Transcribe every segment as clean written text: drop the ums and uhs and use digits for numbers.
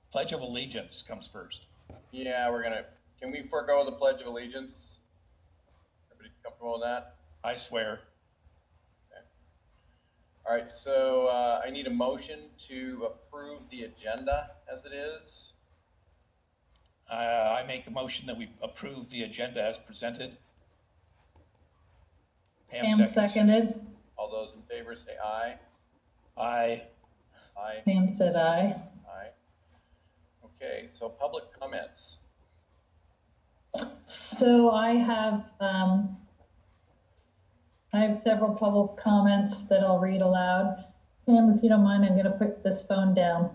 Pledge of Allegiance comes first. Yeah, can we forego the Pledge of Allegiance? Everybody comfortable with that? I swear. Okay. All right, so I need a motion to approve the agenda as it is. I make a motion that we approve the agenda as presented. Pam seconded. All those in favor say aye. Aye. Aye. Pam said aye. Aye. Okay, so public comments. So I have several public comments that I'll read aloud. Pam, if you don't mind, I'm going to put this phone down.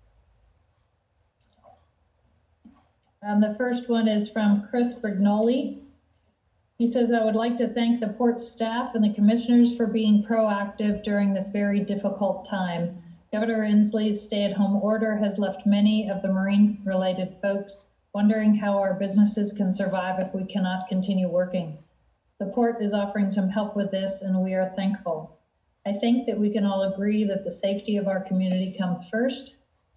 The first one is from Chris Brignoli. He says, I would like to thank the port staff and the commissioners for being proactive during this very difficult time. Governor Inslee's stay-at-home order has left many of the marine-related folks wondering how our businesses can survive if we cannot continue working. The port is offering some help with this, and we are thankful. I think that we can all agree that the safety of our community comes first.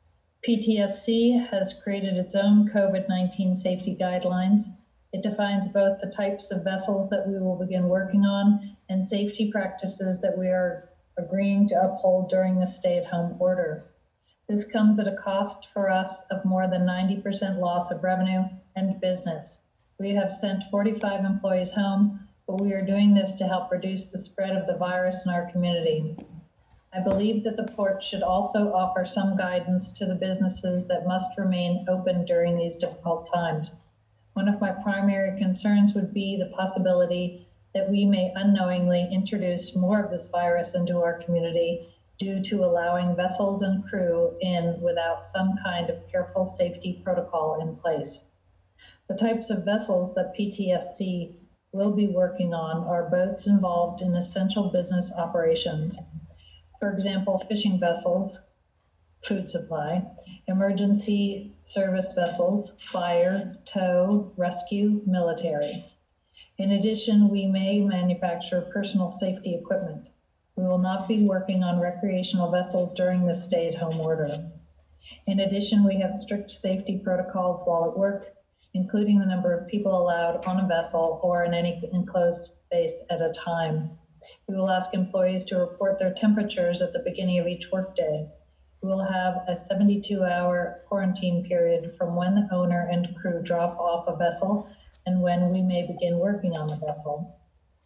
PTSC has created its own COVID-19 safety guidelines. It defines both the types of vessels that we will begin working on and safety practices that we are agreeing to uphold during the stay-at-home order. This comes at a cost for us of more than 90% loss of revenue and business. We have sent 45 employees home, but we are doing this to help reduce the spread of the virus in our community. I believe that the port should also offer some guidance to the businesses that must remain open during these difficult times. One of my primary concerns would be the possibility that we may unknowingly introduce more of this virus into our community due to allowing vessels and crew in without some kind of careful safety protocol in place. The types of vessels that PTSC will be working on are boats involved in essential business operations. For example, fishing vessels, food supply, emergency service vessels, fire, tow, rescue, military. In addition, we may manufacture personal safety equipment. We will not be working on recreational vessels during the stay-at-home order. In addition, we have strict safety protocols while at work, including the number of people allowed on a vessel or in any enclosed space at a time. We will ask employees to report their temperatures at the beginning of each workday. We will have a 72-hour quarantine period from when the owner and crew drop off a vessel and when we may begin working on the vessel.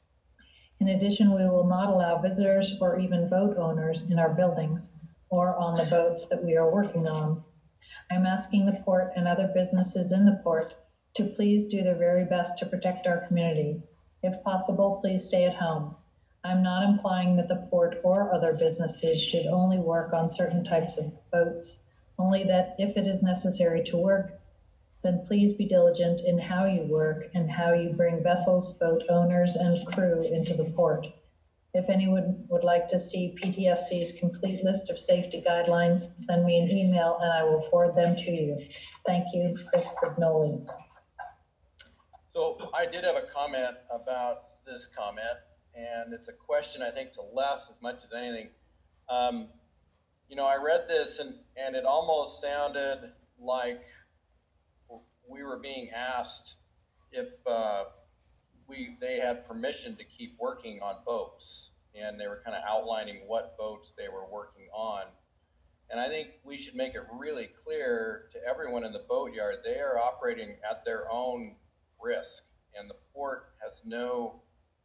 In addition, we will not allow visitors or even boat owners in our buildings or on the boats that we are working on. I'm asking the port and other businesses in the port to please do their very best to protect our community. If possible, please stay at home. I'm not implying that the port or other businesses should only work on certain types of boats, only that if it is necessary to work, then please be diligent in how you work and how you bring vessels, boat owners, and crew into the port. If anyone would like to see PTSC's complete list of safety guidelines, send me an email and I will forward them to you. Thank you, Chris Brignoli. So I did have a comment about this comment, and it's a question, I think, to Les as much as anything. I read this and it almost sounded like we were being asked if they had permission to keep working on boats, and they were kind of outlining what boats they were working on. And I think we should make it really clear to everyone in the boatyard, they are operating at their own risk, and the port has no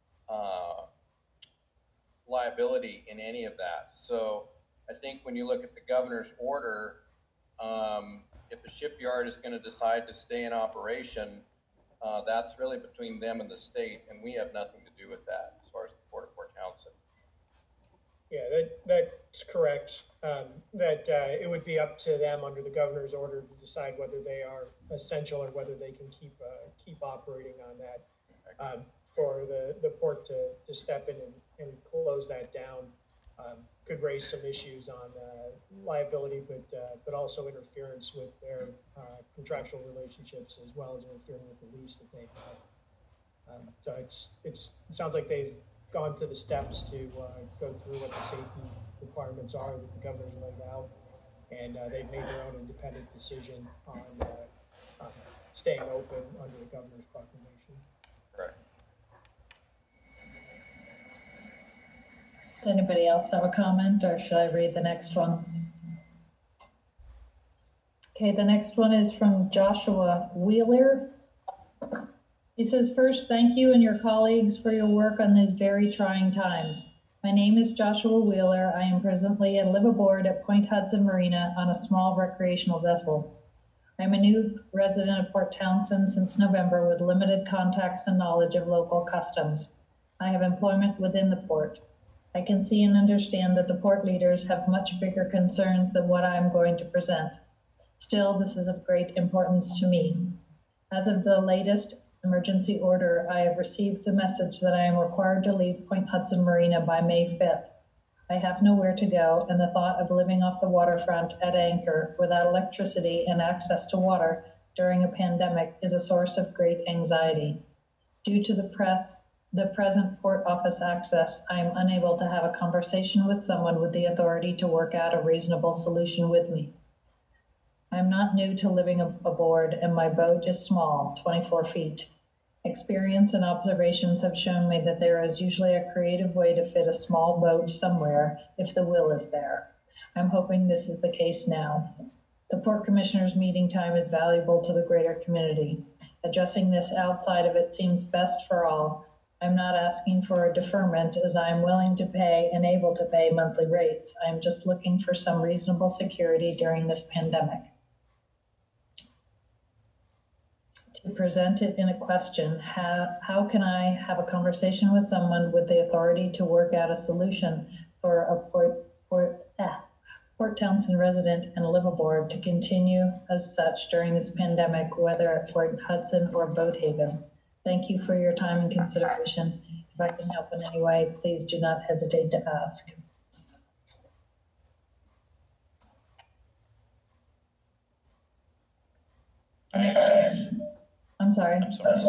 liability in any of that. So I think when you look at the governor's order, if a shipyard is going to decide to stay in operation, that's really between them and the state, and we have nothing to do with that as far as the Port of Port Townsend. Yeah, that's correct. That it would be up to them under the governor's order to decide whether they are essential or whether they can keep operating on that. For the port to step in and close that down could raise some issues on liability, but also interference with their contractual relationships, as well as interfering with the lease that they have. So it sounds like they've gone to the steps to go through what the safety requirements are that the governor's laid out. and they've made their own independent decision on staying open under the governor's proclamation. Correct. Does anybody else have a comment, or should I read the next one? Okay, the next one is from Joshua Wheeler. He says, first, thank you and your colleagues for your work on these very trying times. My name is Joshua Wheeler. I am presently and live aboard at Point Hudson Marina on a small recreational vessel. I'm a new resident of Port Townsend since November with limited contacts and knowledge of local customs. I have employment within the port. I can see and understand that the port leaders have much bigger concerns than what I am going to present. Still, this is of great importance to me. As of the latest emergency order, I have received the message that I am required to leave Point Hudson Marina by May 5th. I have nowhere to go, and the thought of living off the waterfront at anchor without electricity and access to water during a pandemic is a source of great anxiety. Due to the present port office access, I am unable to have a conversation with someone with the authority to work out a reasonable solution with me. I am not new to living aboard, and my boat is small, 24 feet. Experience and observations have shown me that there is usually a creative way to fit a small boat somewhere if the will is there. I'm hoping this is the case now. The Port Commissioners' meeting time is valuable to the greater community. Addressing this outside of it seems best for all. I'm not asking for a deferment, as I am willing to pay and able to pay monthly rates. I am just looking for some reasonable security during this pandemic. To present it in a question, how can I have a conversation with someone with the authority to work out a solution for a Port Townsend resident and live aboard to continue as such during this pandemic, whether at Port Hudson or Boathaven? Thank you for your time and consideration. If I can help in any way, please do not hesitate to ask. I'm sorry.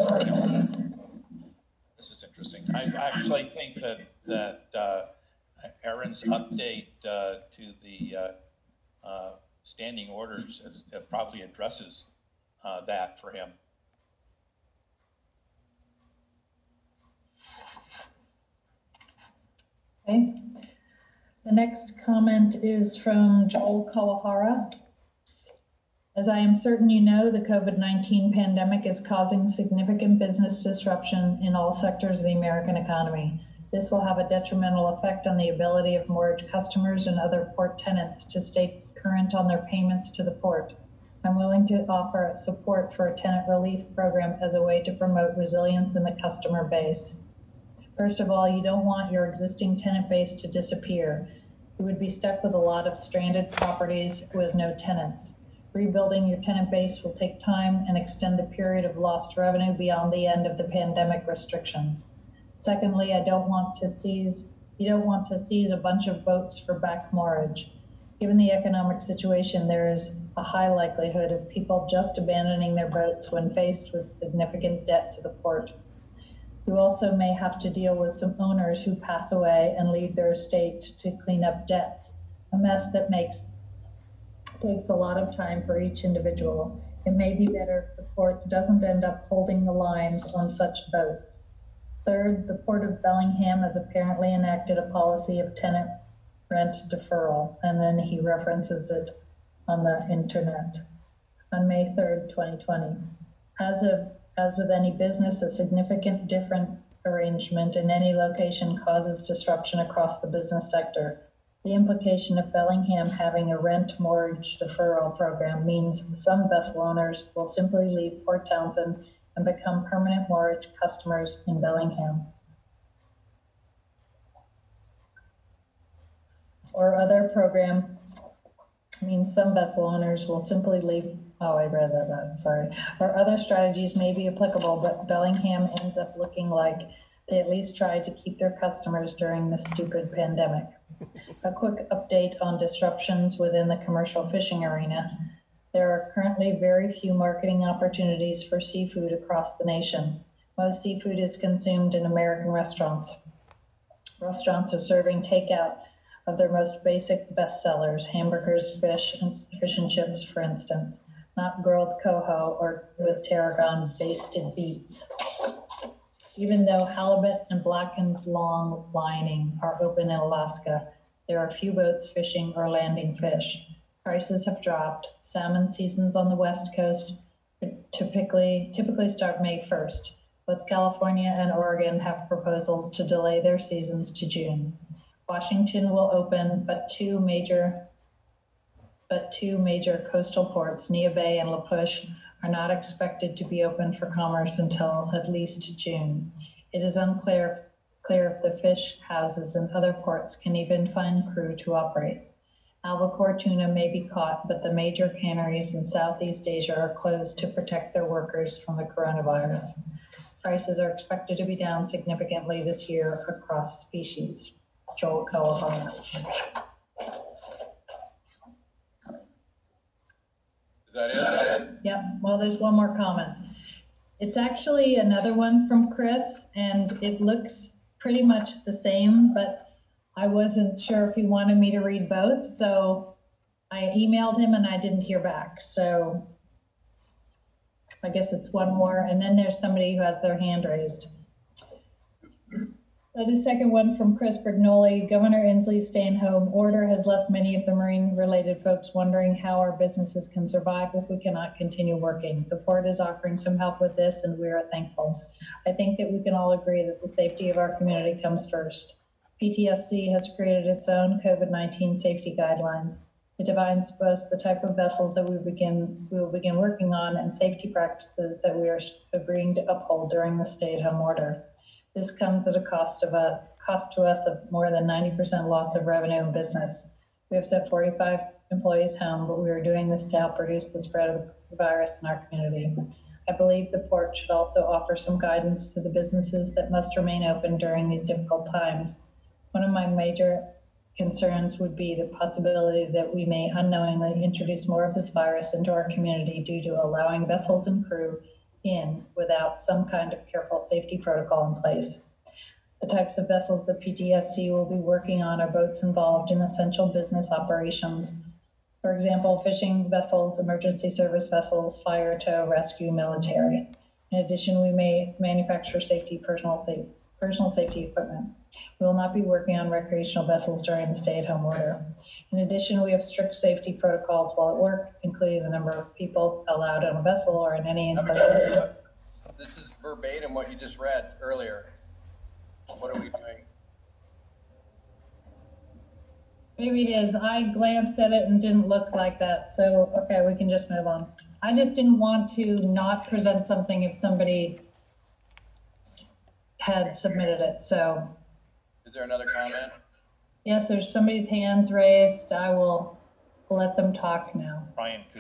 This is interesting. I actually think that Aaron's update to the standing orders probably addresses that for him. Okay. The next comment is from Joel Kawahara. As I am certain you know, the COVID-19 pandemic is causing significant business disruption in all sectors of the American economy. This will have a detrimental effect on the ability of mortgage customers and other port tenants to stay current on their payments to the port. I'm willing to offer support for a tenant relief program as a way to promote resilience in the customer base. First of all, you don't want your existing tenant base to disappear. You would be stuck with a lot of stranded properties with no tenants. Rebuilding your tenant base will take time and extend the period of lost revenue beyond the end of the pandemic restrictions. Secondly, you don't want to seize a bunch of boats for back moorage. Given the economic situation, there is a high likelihood of people just abandoning their boats when faced with significant debt to the port. You also may have to deal with some owners who pass away and leave their estate to clean up debts, a mess that takes a lot of time for each individual. It may be better if the port doesn't end up holding the lines on such boats. Third, the Port of Bellingham has apparently enacted a policy of tenant rent deferral, and then he references it on the internet on May 3rd, 2020. As with any business, a significant different arrangement in any location causes disruption across the business sector. The implication of Bellingham having a rent mortgage deferral program means some vessel owners will simply leave Port Townsend and become permanent mortgage customers in Bellingham. Or other program means some vessel owners will simply leave. Oh, I read that, sorry. Or other strategies may be applicable, but Bellingham ends up looking like they at least tried to keep their customers during this stupid pandemic. A quick update on disruptions within the commercial fishing arena. There are currently very few marketing opportunities for seafood across the nation. Most seafood is consumed in American restaurants. Restaurants are serving takeout of their most basic bestsellers, hamburgers, fish and chips, for instance, not grilled coho or with tarragon basted beets. Even though halibut and blackened long lining are open in Alaska, there are few boats fishing or landing fish. Prices have dropped. Salmon seasons on the West Coast typically start May 1st. Both California and Oregon have proposals to delay their seasons to June. Washington will open, but two major coastal ports, Neah Bay and La Push, are not expected to be open for commerce until at least June. It is unclear if the fish houses and other ports can even find crew to operate. Albacore tuna may be caught, but the major canneries in Southeast Asia are closed to protect their workers from the coronavirus. Prices are expected to be down significantly this year across species. Joel Kawahara. Is that it? Yep, well, there's one more comment. It's actually another one from Chris, and it looks pretty much the same, but I wasn't sure if he wanted me to read both, so I emailed him and I didn't hear back. So I guess it's one more, and then there's somebody who has their hand raised. The second one from Chris Brignoli. Governor Inslee's stay-at-home order has left many of the marine-related folks wondering how our businesses can survive if we cannot continue working. The port is offering some help with this, and we are thankful. I think that we can all agree that the safety of our community comes first. PTSC has created its own COVID-19 safety guidelines. It defines both the type of vessels that we will begin working on and safety practices that we are agreeing to uphold during the stay-at-home order. This comes at a cost to us of more than 90% loss of revenue and business. We have sent 45 employees home, but we are doing this to help reduce the spread of the virus in our community. I believe the port should also offer some guidance to the businesses that must remain open during these difficult times. One of my major concerns would be the possibility that we may unknowingly introduce more of this virus into our community due to allowing vessels and crew in without some kind of careful safety protocol in place. The types of vessels that PTSC will be working on are boats involved in essential business operations. For example, fishing vessels, emergency service vessels, fire, tow, rescue, military. In addition, we may manufacture personal safety equipment. We will not be working on recreational vessels during the stay-at-home order. In addition, we have strict safety protocols while at work, including the number of people allowed on a vessel or in any enclosure. This is verbatim what you just read earlier. What are we doing? Maybe it is. I glanced at it and didn't look like that. So, okay, we can just move on. I just didn't want to not present something if somebody had submitted it. So, Is there another comment? yes, there's somebody's hands raised. I will let them talk now. Brian Koo.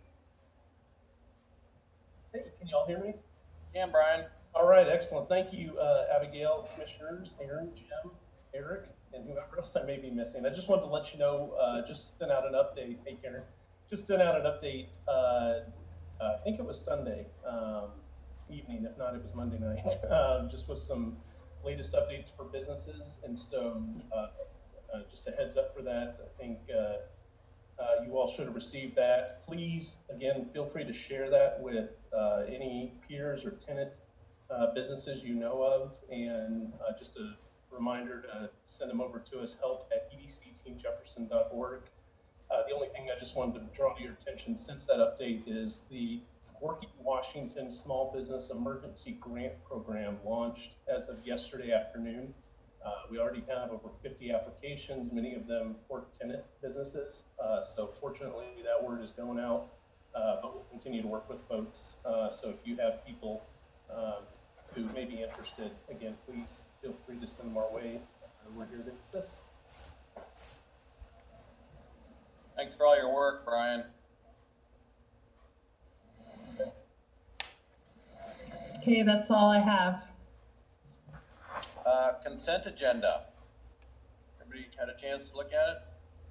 Hey, can you all hear me? Yeah, Brian. All right, excellent. Thank you, Abigail, commissioners, Aaron, Jim, Eric, and whoever else I may be missing. I just wanted to let you know, just sent out an update. Hey, Karen, just sent out an update. I think it was Sunday evening. If not, it was Monday night. Just with some latest updates for businesses. And so just a heads up for that. I think you all should have received that. Please, again, feel free to share that with any peers or tenant businesses you know of. And just a reminder to send them over to us, help@edcteamjefferson.org. The only thing I just wanted to draw to your attention since that update is the Working Washington Small Business Emergency Grant Program launched as of yesterday afternoon. We already have over 50 applications, many of them port tenant businesses. So fortunately, that word is going out, but we'll continue to work with folks. So if you have people who may be interested, again, please feel free to send them our way. We're here to assist. Thanks for all your work, Brian. Okay, that's all I have. Consent agenda. Everybody had a chance to look at it?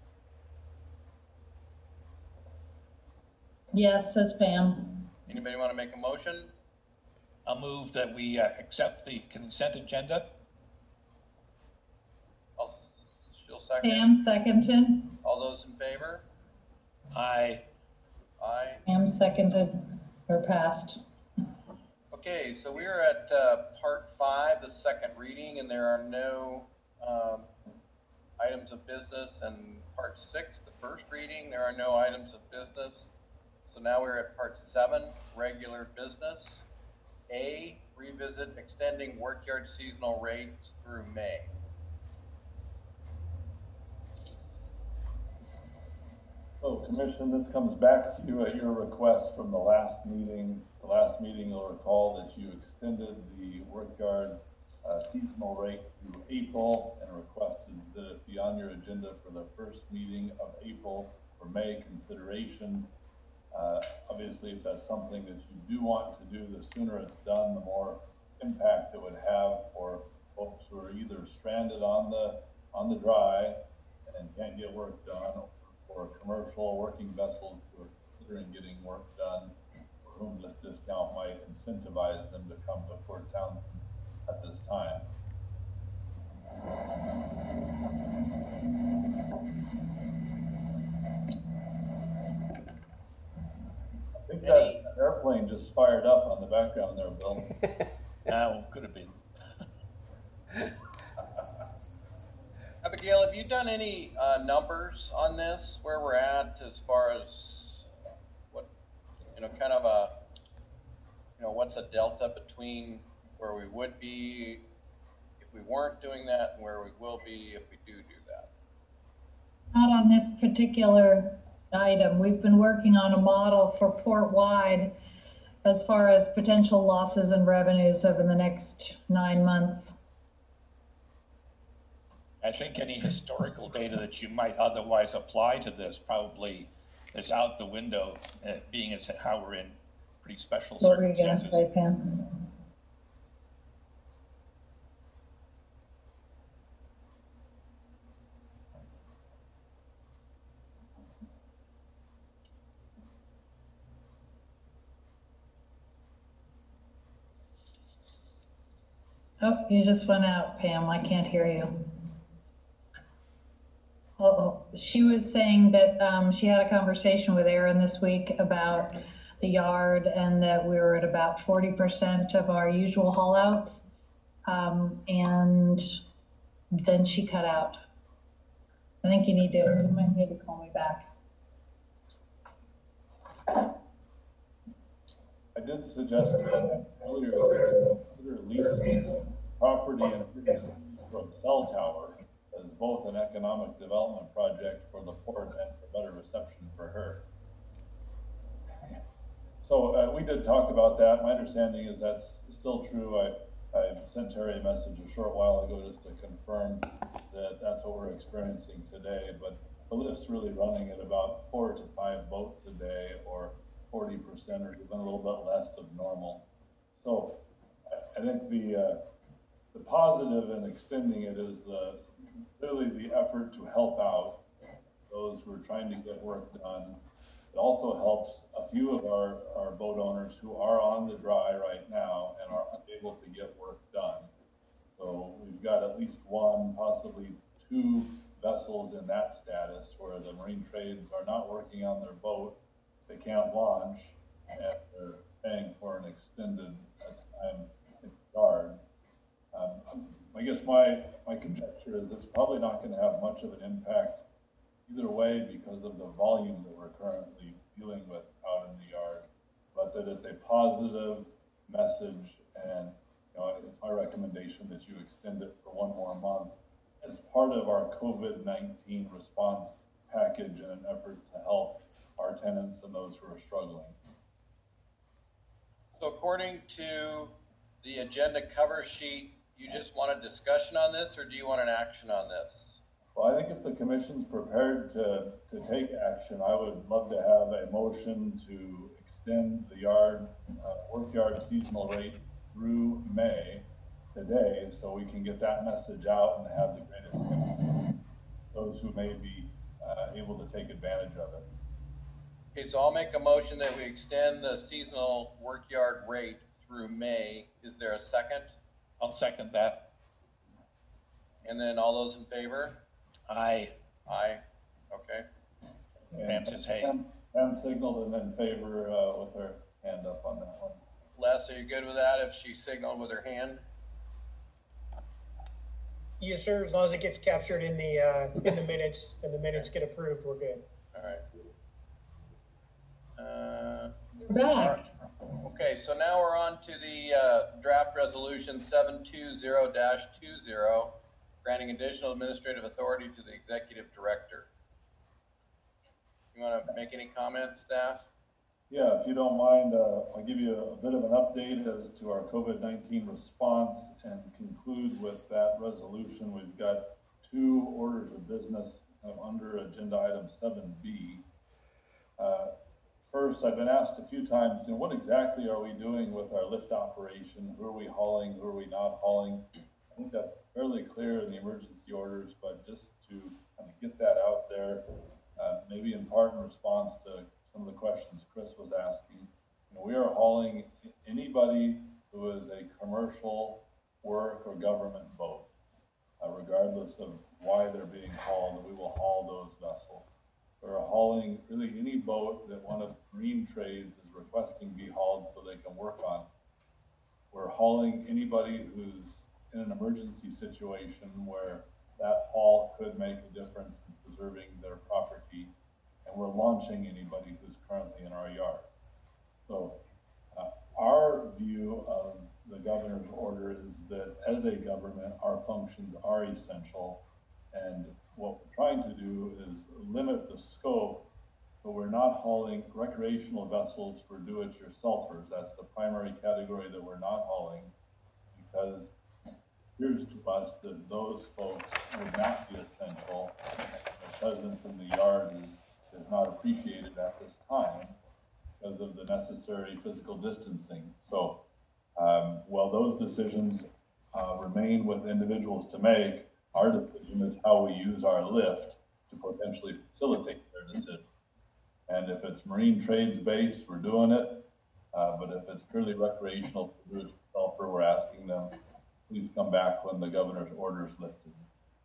Yes, says Pam. Anybody want to make a motion? I'll move that we accept the consent agenda. She'll second? Pam seconded. All those in favor? Aye. Aye. Pam seconded or passed. Okay, so we are at part 5, the second reading, and there are no items of business. And part 6, the first reading, there are no items of business. So now we're at part 7, regular business. A, revisit extending workyard seasonal rates through May. So Commission, this comes back to you at your request from the last meeting. The last meeting, you'll recall that you extended the workyard seasonal rate through April and requested that it be on your agenda for the first meeting of April for May consideration. Obviously, if that's something that you do want to do, the sooner it's done, the more impact it would have for folks who are either stranded on the dry and can't get work done, or commercial working vessels who are considering getting work done, for whom this discount might incentivize them to come to Port Townsend at this time. I think that airplane just fired up on the background there, Bill. Could have been. Abigail, have you done any numbers on this, where we're at as far as what, kind of a, what's a delta between where we would be if we weren't doing that and where we will be if we do that? Not on this particular item. We've been working on a model for port-wide as far as potential losses and revenues over the next 9 months. I think any historical data that you might otherwise apply to this probably is out the window, being as how we're in pretty special What were you gonna circumstances. say, Pam? Oh, you just went out, Pam. I can't hear you. Oh, she was saying that she had a conversation with Aaron this week about the yard and that we were at about 40% of our usual haul outs. And then she cut out. I think you might need to call me back. I did suggest earlier that consider leasing property in Pretty City from cell tower as both an economic development project for the port and for better reception for her. So we did talk about that. My understanding is that's still true. I sent Terry a message a short while ago just to confirm that that's what we're experiencing today. But the lift's really running at about 4 to 5 boats a day, or 40% or even a little bit less of normal. So I think the positive in extending it is really the effort to help out those who are trying to get work done. It also helps a few of our boat owners who are on the dry right now and are unable to get work done. So we've got at least 1, possibly 2 vessels in that status where the marine trades are not working on their boat, they can't launch, and they're paying for an extended time in the yard. I guess my conjecture is it's probably not going to have much of an impact either way because of the volume that we're currently dealing with out in the yard, but that it's a positive message, and it's my recommendation that you extend it for 1 more month as part of our COVID-19 response package in an effort to help our tenants and those who are struggling. So according to the agenda cover sheet, you just want a discussion on this, or do you want an action on this? Well, I think if the commission's prepared to take action, I would love to have a motion to extend the workyard seasonal rate through May today, so we can get that message out and have the greatest impact those who may be able to take advantage of it. Okay, so I'll make a motion that we extend the seasonal workyard rate through May. Is there a second? I'll second that. And then all those in favor? Aye. Aye. Okay. Pam says hey. Pam signaled in favor, with her hand up on that one. Les, are you good with that if she signaled with her hand? Yes, sir, as long as it gets captured in the minutes and the minutes get approved, we're good. All right. Back. Okay, so now we're on to the draft resolution 720-20, granting additional administrative authority to the executive director. You want to make any comments, staff? Yeah, if you don't mind, I'll give you a bit of an update as to our COVID-19 response and conclude with that resolution. We've got 2 orders of business under agenda item 7B. First, I've been asked a few times, what exactly are we doing with our lift operation? Who are we hauling? Who are we not hauling? I think that's fairly clear in the emergency orders, but just to kind of get that out there, maybe in part in response to some of the questions Chris was asking. We are hauling anybody who is a commercial, work, or government boat, regardless of why they're being hauled. We will haul those vessels. We're hauling really any boat that one of Marine Trades is requesting be hauled so they can work on. We're hauling anybody who's in an emergency situation where that haul could make a difference in preserving their property. And we're launching anybody who's currently in our yard. So our view of the governor's order is that as a government, our functions are essential. And what we're trying to do is limit the scope, so we're not hauling recreational vessels for do-it-yourselfers. That's the primary category that we're not hauling, because it appears to us that those folks would not be essential. Their presence in the yard is not appreciated at this time because of the necessary physical distancing. So while those decisions remain with individuals to make, our decision is how we use our lift to potentially facilitate their decision. And if it's Marine Trades based, we're doing it. But if it's purely recreational, we're asking them, please come back when the governor's order is lifted.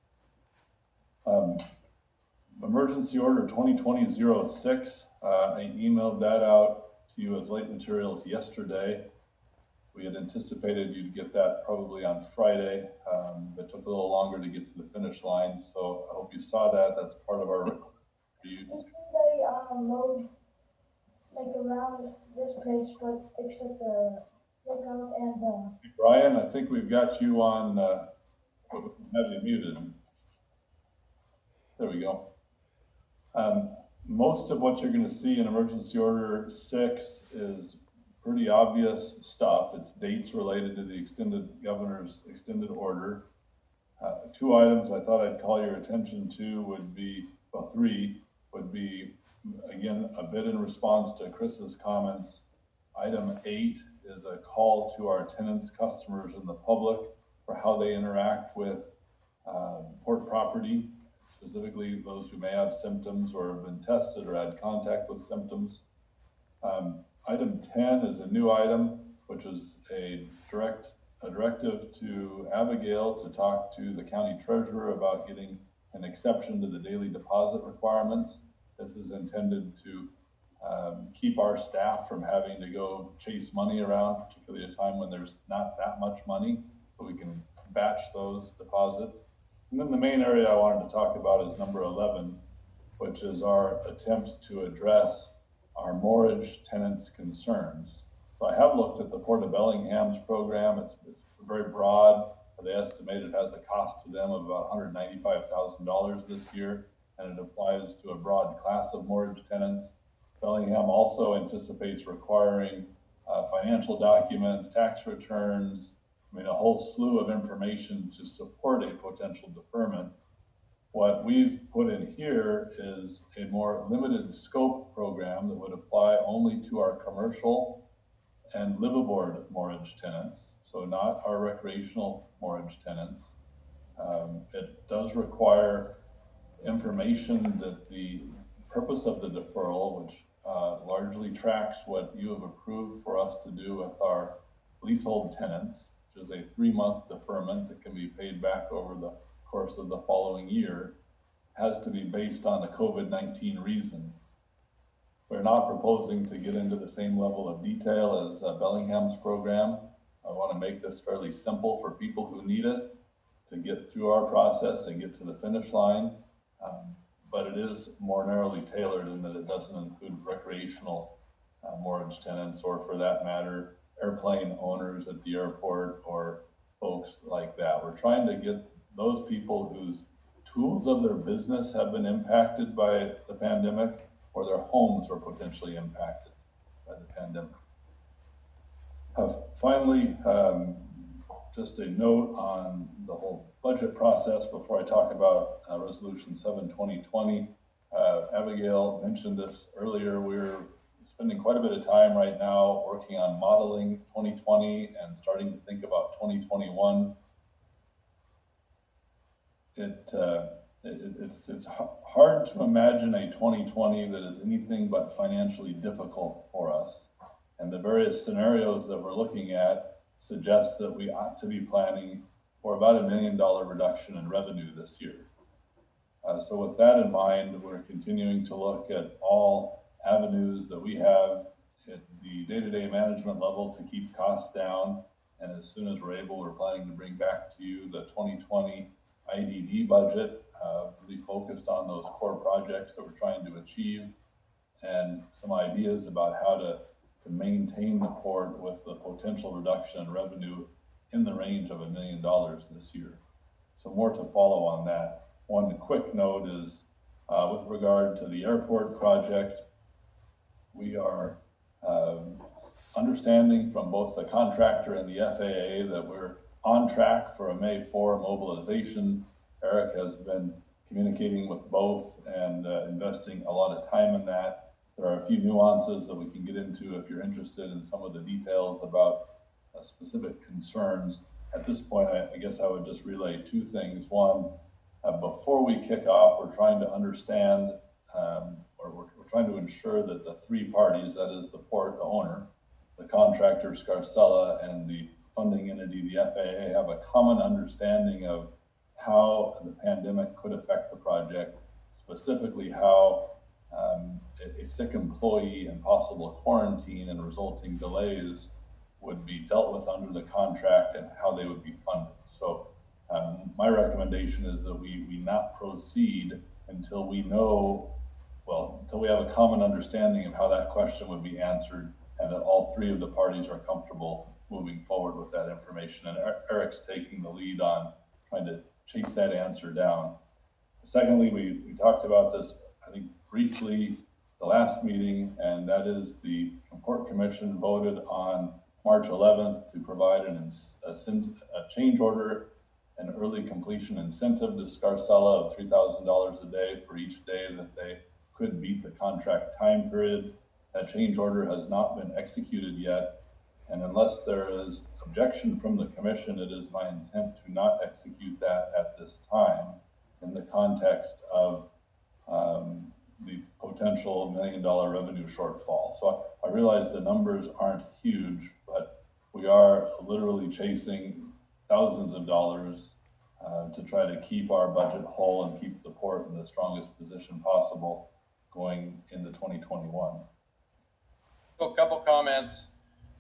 Emergency order 2020-06, I emailed that out to you as late materials yesterday. We had anticipated you'd get that probably on Friday, but took a little longer to get to the finish line. So I hope you saw that. That's part of our review. They load like around this place, but except the lookout and the. Brian, I think we've got you on, have you muted? There we go. Most of what you're going to see in emergency order 6 is pretty obvious stuff. It's dates related to the governor's extended order. 2 items I thought I'd call your attention to would be, well, 3 would be, again, a bit in response to Chris's comments. Item 8 is a call to our tenants, customers, and the public for how they interact with port property, specifically those who may have symptoms or have been tested or had contact with symptoms. Item 10 is a new item, which is a directive to Abigail to talk to the county treasurer about getting an exception to the daily deposit requirements. This is intended to keep our staff from having to go chase money around, particularly at a time when there's not that much money, so we can batch those deposits. And then the main area I wanted to talk about is number 11, which is our attempt to address our mortgage tenants' concerns. So I have looked at the Port of Bellingham's program. It's very broad. They estimate it has a cost to them of about $195,000 this year, and it applies to a broad class of mortgage tenants. Bellingham also anticipates requiring financial documents, tax returns, a whole slew of information to support a potential deferment. What we've put in here is a more limited scope program that would apply only to our commercial and live aboard mortgage tenants, so not our recreational mortgage tenants. It does require information that the purpose of the deferral, which largely tracks what you have approved for us to do with our leasehold tenants, which is a 3-month deferment that can be paid back over the course of the following year. has to be based on the COVID-19 reason. We're not proposing to get into the same level of detail as Bellingham's program. I want to make this fairly simple for people who need it to get through our process and get to the finish line. But it is more narrowly tailored in that it doesn't include recreational mortgage tenants, or for that matter, airplane owners at the airport or folks like that. We're trying to get those people whose tools of their business have been impacted by the pandemic, or their homes are potentially impacted by the pandemic. Finally, just a note on the whole budget process before I talk about Resolution 7/2020. Abigail mentioned this earlier. We're spending quite a bit of time right now working on modeling 2020 and starting to think about 2021. It's hard to imagine a 2020 that is anything but financially difficult for us. And the various scenarios that we're looking at suggest that we ought to be planning for about $1 million reduction in revenue this year. So with that in mind, we're continuing to look at all avenues that we have at the day-to-day management level to keep costs down. And as soon as we're able, we're planning to bring back to you the 2020 IDD budget, really focused on those core projects that we're trying to achieve, and some ideas about how to maintain the port with the potential reduction in revenue in the range of $1 million this year. So more to follow on that. One quick note is with regard to the airport project, we are understanding from both the contractor and the FAA that we're on track for a May 4 mobilization. Eric has been communicating with both and investing a lot of time in that. There are a few nuances that we can get into if you're interested in some of the details about specific concerns. At this point, I guess I would just relay two things. One, before we kick off, we're trying to understand, or we're trying to ensure that the three parties, that is the port, the owner, the contractor, Scarcella, and the funding entity, the FAA, have a common understanding of how the pandemic could affect the project, specifically how a sick employee and possible quarantine and resulting delays would be dealt with under the contract and how they would be funded. So my recommendation is that we not proceed until we know, until we have a common understanding of how that question would be answered, and that all three of the parties are comfortable moving forward with that information. And Eric's taking the lead on trying to chase that answer down. Secondly, we talked about this, I think, briefly the last meeting, and that is the Port Commission voted on March 11th to provide a change order, an early completion incentive to Scarcella of $3,000 a day for each day that they could beat the contract time period. That change order has not been executed yet, and unless there is objection from the commission, it is my intent to not execute that at this time in the context of the potential $1 million revenue shortfall. So I realize the numbers aren't huge, but we are literally chasing thousands of dollars to try to keep our budget whole and keep the port in the strongest position possible going into 2021. So a couple comments.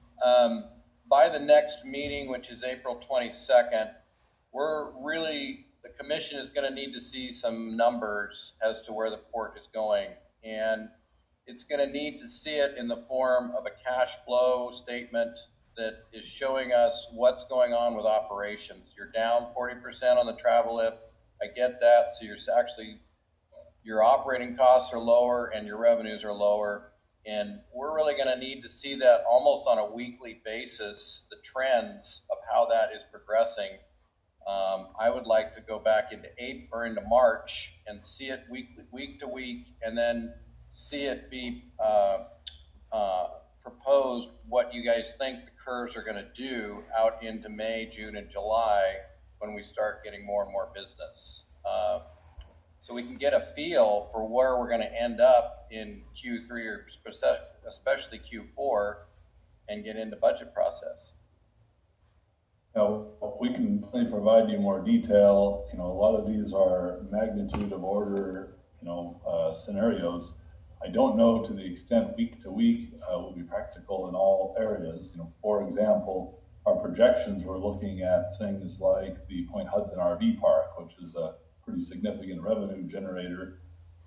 By the next meeting, which is April 22nd, the commission is going to need to see some numbers as to where the port is going. And it's going to need to see it in the form of a cash flow statement that is showing us what's going on with operations. You're down 40% on the travel lift. I get that. So your operating costs are lower and your revenues are lower. And we're really going to need to see that almost on a weekly basis, the trends of how that is progressing. I would like to go back into March and see it week to week, and then see it be proposed what you guys think the curves are going to do out into May, June, and July when we start getting more and more business. So we can get a feel for where we're going to end up in Q3 or especially Q4 and get into budget process. Now, we can definitely provide you more detail. You know, a lot of these are magnitude of order, scenarios. I don't know to the extent week to week will be practical in all areas. You know, for example, our projections were looking at things like the Point Hudson RV Park, which is a pretty significant revenue generator.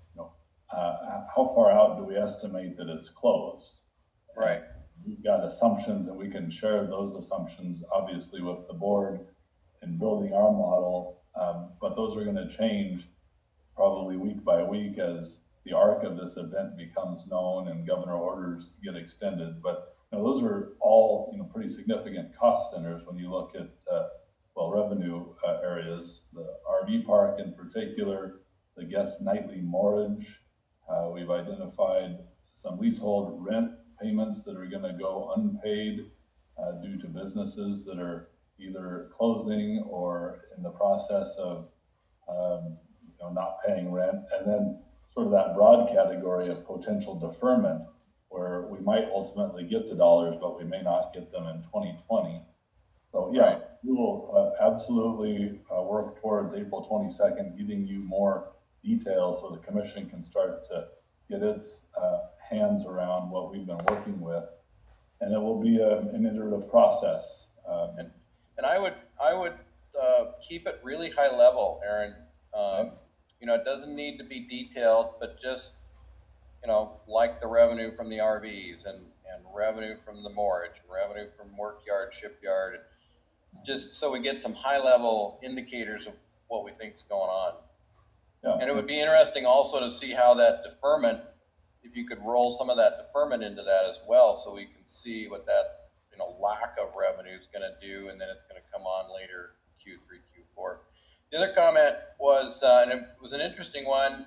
How far out do we estimate that it's closed? Right. We've got assumptions, and we can share those assumptions, obviously, with the board in building our model. But those are going to change probably week by week as the arc of this event becomes known and governor orders get extended. But those are all pretty significant cost centers when you look at revenue areas. The RV park in particular, the guest nightly moorage. We've identified some leasehold rent payments that are going to go unpaid due to businesses that are either closing or in the process of not paying rent. And then sort of that broad category of potential deferment, where we might ultimately get the dollars, but we may not get them in 2020. So yeah, we will absolutely work towards April 22nd, giving you more details so the commission can start to get its hands around what we've been working with. And it will be an iterative process. And I would keep it really high level, Aaron. It doesn't need to be detailed, but just, like the revenue from the RVs and revenue from the moorage, revenue from workyard, shipyard, just so we get some high level indicators of what we think is going on. Yeah. And it would be interesting also to see how that deferment, if you could roll some of that deferment into that as well, so we can see what that lack of revenue is going to do, and then it's going to come on later, Q3, Q4. The other comment was, and it was an interesting one.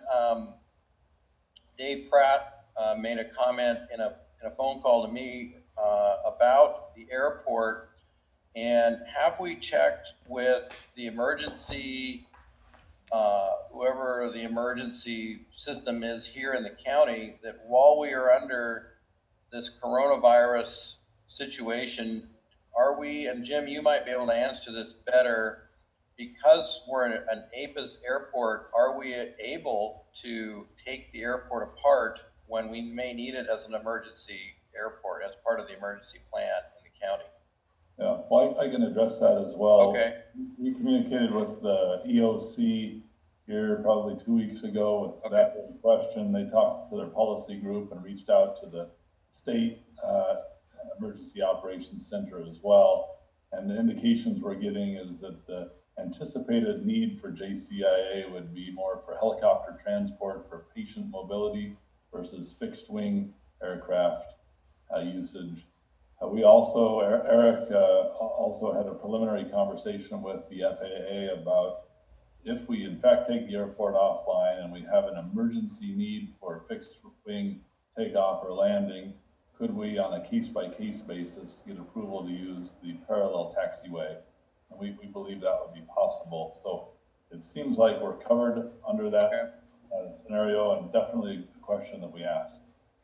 Dave Pratt made a comment in a phone call to me about the airport, and have we checked with the emergency, whoever the emergency system is here in the county, that while we are under this coronavirus situation, are we, and Jim, you might be able to answer this better, because we're in an APIS airport, are we able to take the airport apart when we may need it as an emergency airport, as part of the emergency plan in the county? Yeah, well, I can address that as well. Okay. We communicated with the EOC here probably 2 weeks ago with that question. They talked to their policy group and reached out to the state emergency operations center as well. And the indications we're getting is that the anticipated need for JCIA would be more for helicopter transport for patient mobility versus fixed wing aircraft usage. We also, Eric also had a preliminary conversation with the FAA about if we in fact take the airport offline and we have an emergency need for fixed wing takeoff or landing, could we on a case-by-case basis get approval to use the parallel taxiway? And we believe that would be possible. So it seems like we're covered under that scenario, and definitely a question that we ask.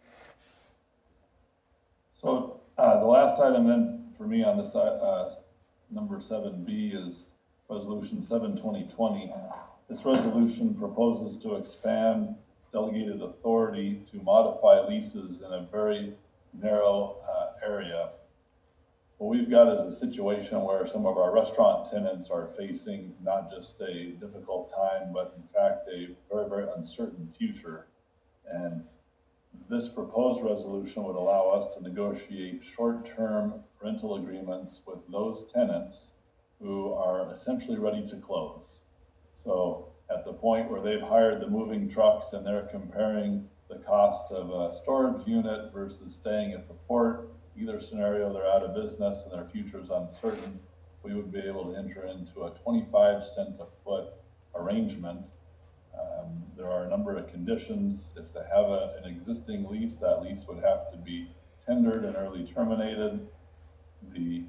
So the last item then for me on this number 7B is Resolution 7/2020. This resolution proposes to expand delegated authority to modify leases in a very narrow area. What we've got is a situation where some of our restaurant tenants are facing not just a difficult time, but in fact a very, very uncertain future. And this proposed resolution would allow us to negotiate short-term rental agreements with those tenants who are essentially ready to close. So at the point where they've hired the moving trucks and they're comparing the cost of a storage unit versus staying at the port, either scenario they're out of business and their future is uncertain, we would be able to enter into a 25 cent a foot arrangement. There are a number of conditions. If they have an existing lease, that lease would have to be tendered and early terminated. The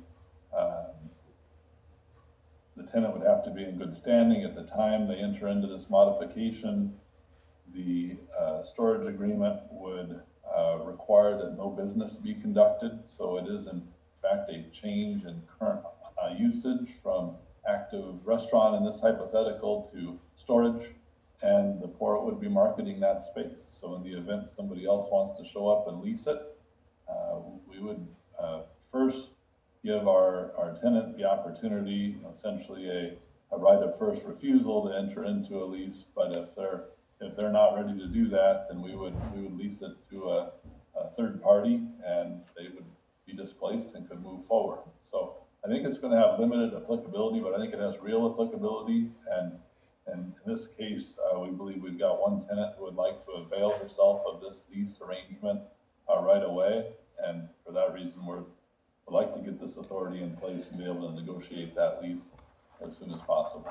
tenant would have to be in good standing at the time they enter into this modification. The storage agreement would require that no business be conducted. So it is in fact a change in current usage from active restaurant in this hypothetical to storage, and the port would be marketing that space. So in the event somebody else wants to show up and lease it, we would first give our tenant the opportunity, essentially a right of first refusal to enter into a lease. But if they're not ready to do that, then we would lease it to a third party, and they would be displaced and could move forward. So I think it's going to have limited applicability, but I think it has real applicability. And in this case, we believe we've got one tenant who would like to avail herself of this lease arrangement right away. And for that reason, we'd like to get this authority in place and be able to negotiate that lease as soon as possible.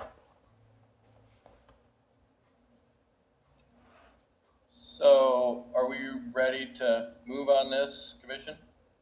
So are we ready to move on this, Commission?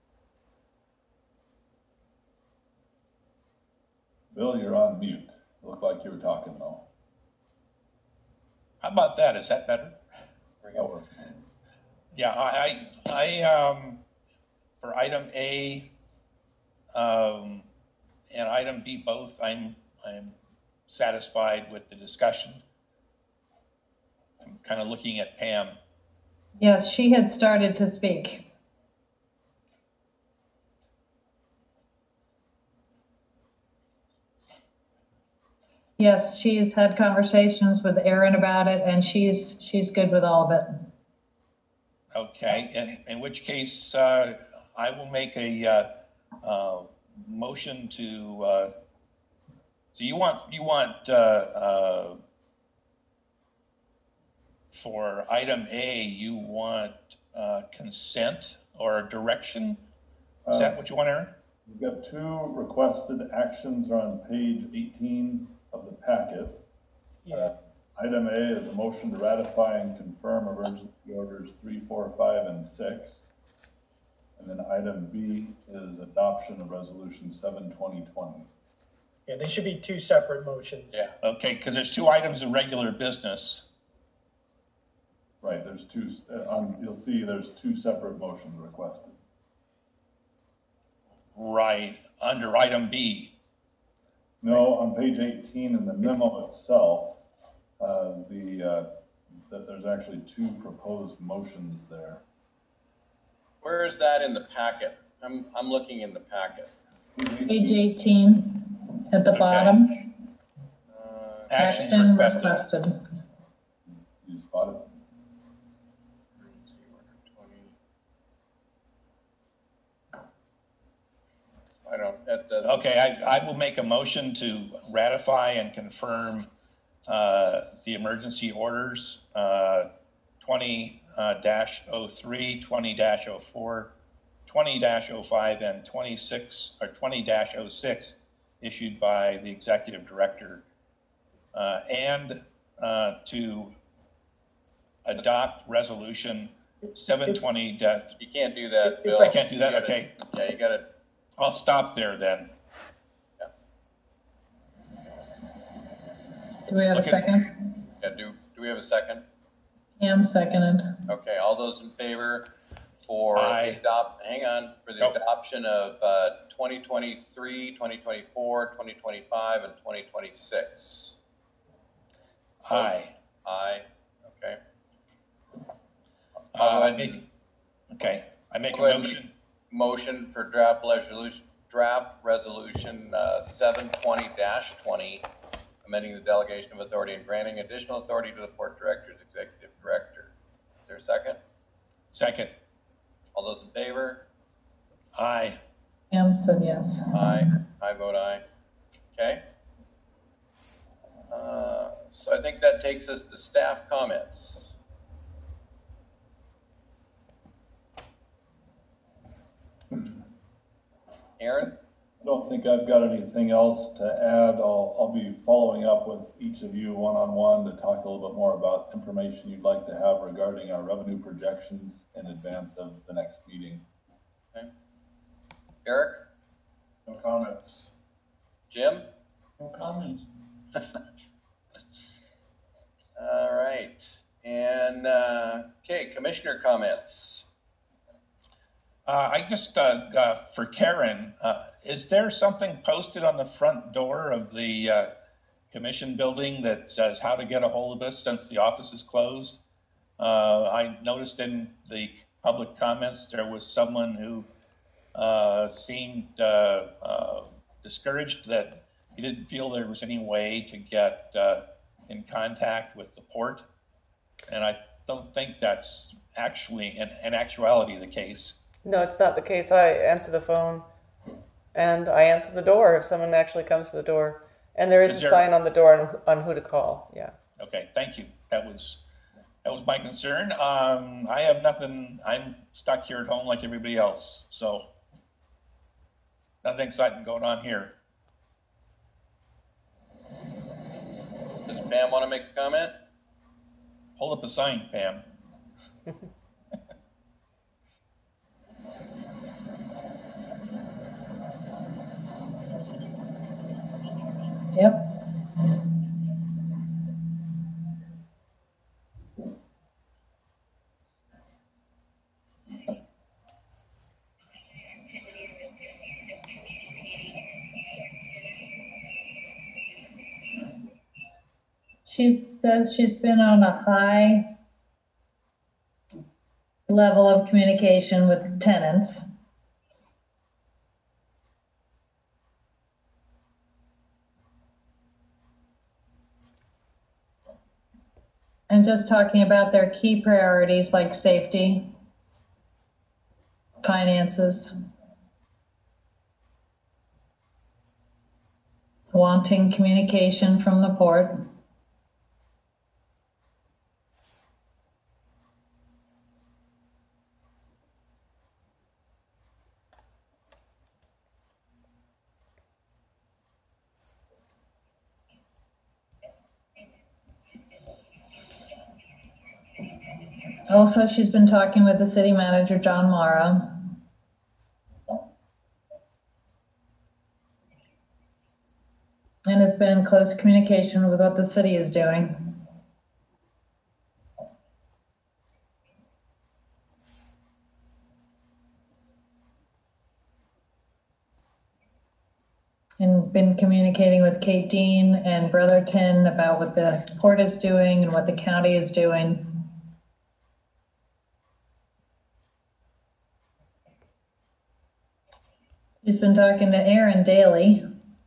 Bill, you're on mute. Looked like you were talking though. How about that? Is that better? There we go. Yeah, I for item A, and item B both, I'm satisfied with the discussion. I'm kind of looking at Pam. Yes, she had started to speak. Yes, she's had conversations with Aaron about it, and she's good with all of it. Okay, in which case, I will make a motion to, so you want for item A, you want consent or direction? Is that what you want, Aaron? We've got two requested actions on page 18 of the packet. Yeah. Item A is a motion to ratify and confirm emergency orders 3, 4, 5, and 6. And then item B is adoption of resolution 7/2020. Yeah, they should be two separate motions. Yeah. Okay, because there's two items of regular business. Right, there's two, you'll see there's two separate motions requested. Right, under item B. No, on page 18 in the memo itself, that there's actually two proposed motions there. Where is that in the packet? I'm looking in the packet. Page 18 at the Okay. bottom. Actions Action requested. You spot it? I don't, that doesn't. Okay, I will make a motion to ratify and confirm the emergency orders 20-03, 20-04, 20-05, and 26 or 20-06 issued by the executive director, and to adopt resolution 720. You can't do that, Bill. I can't do that. You gotta- Okay, Yeah, you gotta, I'll stop there then. Do we have a Okay. second? do we have a second? Pam seconded. Okay, all those in favor for Aye. for the Nope. adoption of 2023, 2024, 2025, and 2026? Aye. Aye, okay. I make a Go ahead. motion. Motion for draft resolution 720-20, amending the delegation of authority and granting additional authority to the port director's executive director. Is there a second? Second. All those in favor? Aye. Pam said yes. Aye. I vote aye. Okay. So I think that takes us to staff comments. Aaron? I don't think I've got anything else to add. I'll be following up with each of you one-on-one to talk a little bit more about information you'd like to have regarding our revenue projections in advance of the next meeting. Okay. Eric? No comments. Jim? No comment. All right. And, okay, commissioner comments. I just, for Karen, is there something posted on the front door of the commission building that says how to get a hold of us since the office is closed? I noticed in the public comments, there was someone who seemed discouraged that he didn't feel there was any way to get in contact with the port. And I don't think that's actually in actuality the case. No, it's not the case. I answer the phone and I answer the door if someone actually comes to the door. And there is a sign on the door on who to call. Yeah. Okay, thank you. That was my concern. I have nothing. I'm stuck here at home like everybody else. So nothing exciting going on here. Does Pam want to make a comment? Hold up a sign, Pam. Yep. She says she's been on a high level of communication with tenants. And just talking about their key priorities like safety, finances, wanting communication from the port. Also, she's been talking with the city manager, John Mara. And it's been in close communication with what the city is doing. And been communicating with Kate Dean and Brotherton about what the port is doing and what the county is doing. She's been talking to Aaron daily.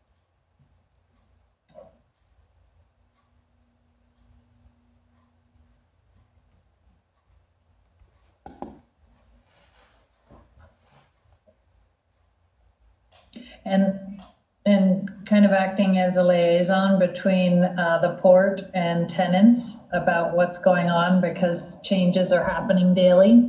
And kind of acting as a liaison between the port and tenants about what's going on because changes are happening daily.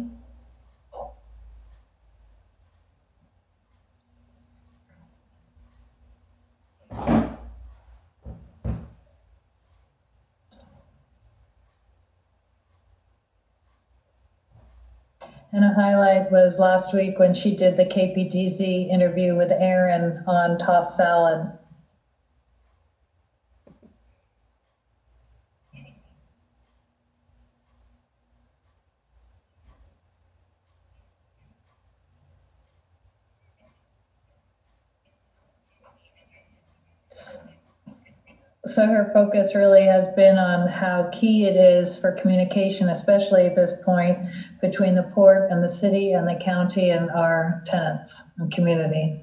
And a highlight was last week when she did the KPTZ interview with Aaron on tossed salad. So her focus really has been on how key it is for communication, especially at this point, between the port and the city and the county and our tenants and community.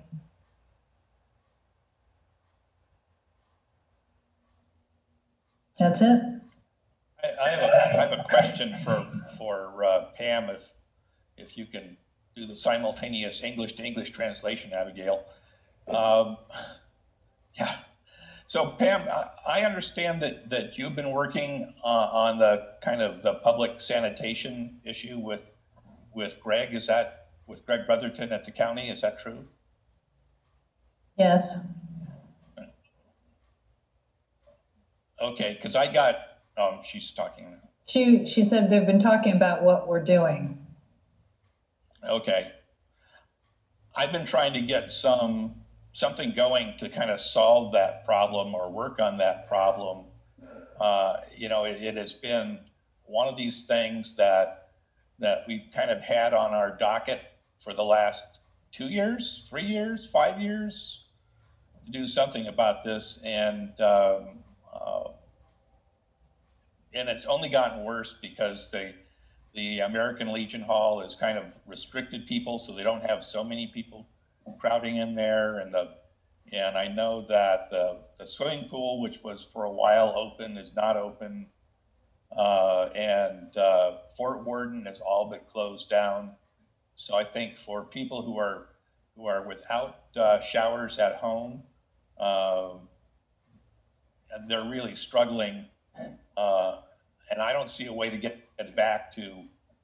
That's it. I have a question for Pam, if you can do the simultaneous English to English translation, Abigail. Yeah. So Pam, I understand that you've been working on the kind of the public sanitation issue with Greg. Is that with Greg Brotherton at the county? Is that true? Yes. Okay, because I got, she's talking now. She said they've been talking about what we're doing. Okay. I've been trying to get something going to kind of solve that problem or work on that problem. It has been one of these things that we've kind of had on our docket for the last 2 years, 3 years, 5 years to do something about this, and it's only gotten worse because the American Legion Hall has kind of restricted people, so they don't have so many people crowding in there, and I know that the swimming pool, which was for a while open, is not open, and Fort Worden has all but closed down. So I think for people who are without showers at home, and they're really struggling, and I don't see a way to get it back to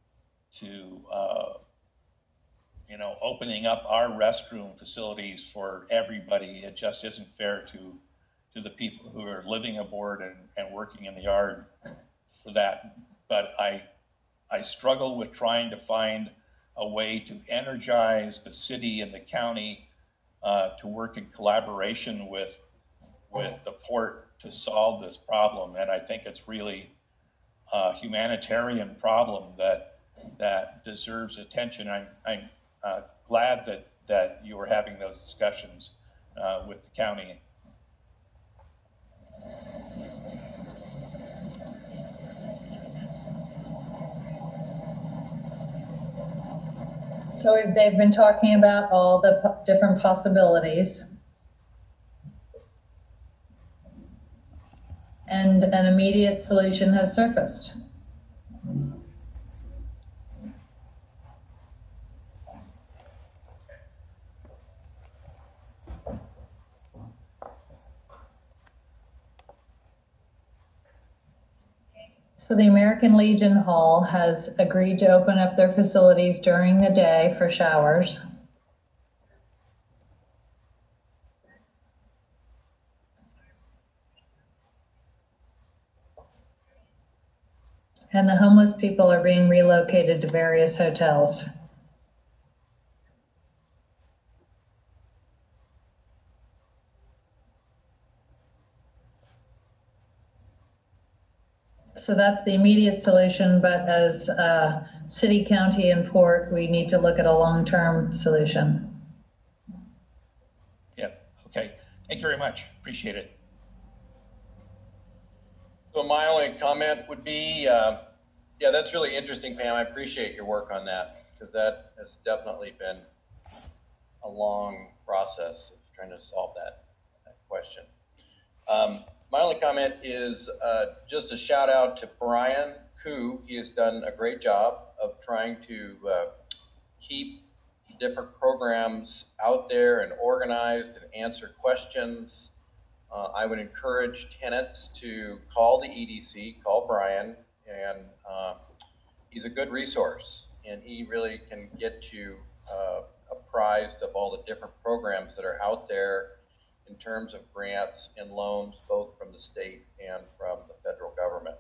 opening up our restroom facilities for everybody. It just isn't fair to the people who are living aboard and working in the yard for that. But I struggle with trying to find a way to energize the city and the county to work in collaboration with the port to solve this problem. And I think it's really a humanitarian problem that deserves attention. I'm glad that you were having those discussions with the county. So they've been talking about all the different possibilities. And an immediate solution has surfaced. So the American Legion Hall has agreed to open up their facilities during the day for showers. And the homeless people are being relocated to various hotels. So that's the immediate solution, but as city, county, and port, we need to look at a long-term solution. Yeah, okay. Thank you very much. Appreciate it. So my only comment would be, yeah, that's really interesting, Pam. I appreciate your work on that, because that has definitely been a long process of trying to solve that question. My only comment is just a shout out to Brian Koo. He has done a great job of trying to keep different programs out there and organized and answer questions. I would encourage tenants to call the EDC, call Brian, and he's a good resource, and he really can get you apprised of all the different programs that are out there in terms of grants and loans, both from the state and from the federal government.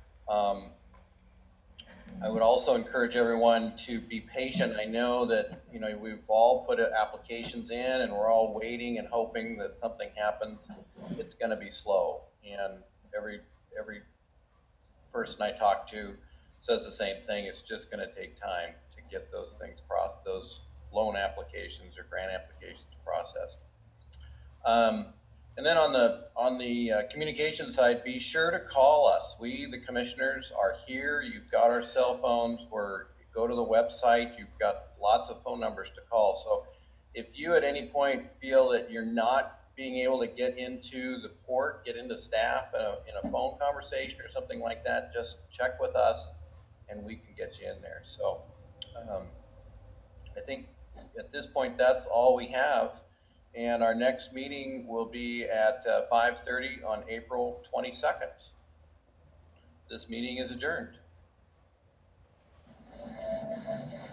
I would also encourage everyone to be patient. I know that we've all put applications in, and we're all waiting and hoping that something happens. It's going to be slow, and every person I talk to says the same thing. It's just going to take time to get those things processed, those loan applications or grant applications processed. And then on the communication side, be sure to call us. We, the commissioners, are here. You've got our cell phones. Go to the website. You've got lots of phone numbers to call. So if you at any point feel that you're not being able to get into the port, get into staff in a phone conversation or something like that, just check with us and we can get you in there. So I think at this point, that's all we have. And our next meeting will be at 5:30 on April 22nd. This meeting is adjourned.